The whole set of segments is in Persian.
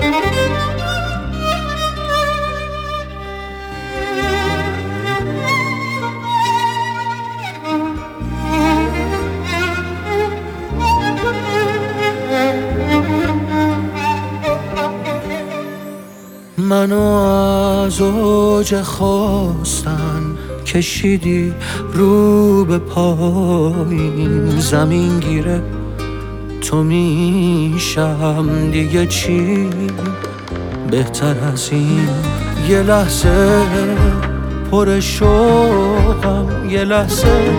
منو از اوج خواستن کشیدی رو به پایین، زمین گیره تو میشم دیگه چی بهتر از این. یه لحظه پر شوقم، یه لحظه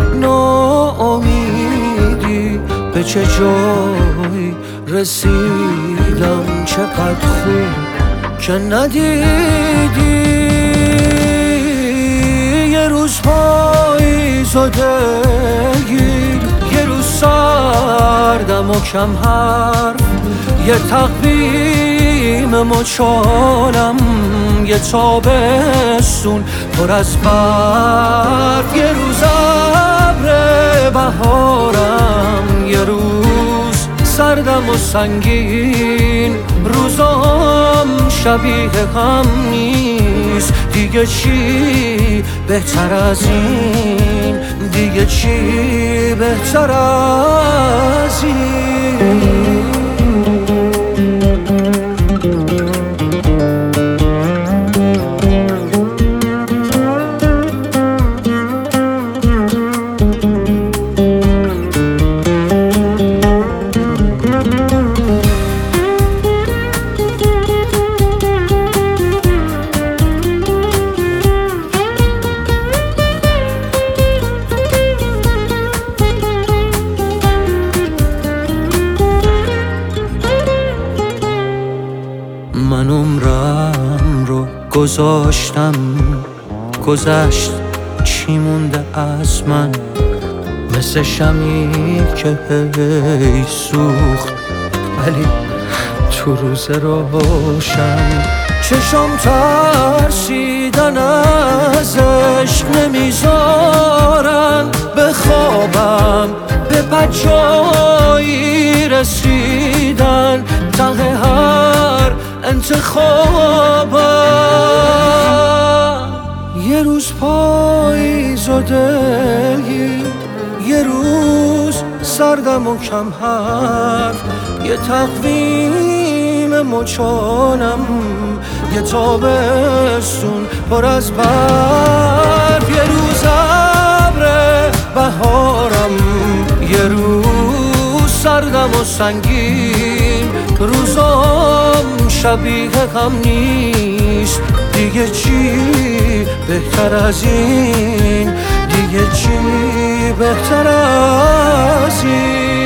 ناامیدی، به چه جایی رسیدم، چقدر خوب که ندیدی. یه روز پاییزو دلگیر، یه روز سردم و کم حرف، یه تقویم مچالم، یه تابستون پر از برف، یه روز ابر بهارم، یه روز سردم و سنگین. روزام شبیه هم نیست، دیگه چی بهتر از این، دیگه چی بهتر از این. من عمرم رو گذاشتم، گذشت چی مونده از من، مثل شمعی که هی سوخت ولی تو روز روشن. چشم ترسیدن از عشق نمیذارن بخوابم، به بجایی رسیدن ته هر انتخابم. یه روز پاییز و دلگیر، یه روز سردم و کم حرف، یه تقویم مچالم، یه تابستون پر از برف، یه روز ابر بهارم، یه روز سردم و سنگین. روزام شبیه هم نیست، دیگه چی بهتر از این، دیگه چی بهتر از این.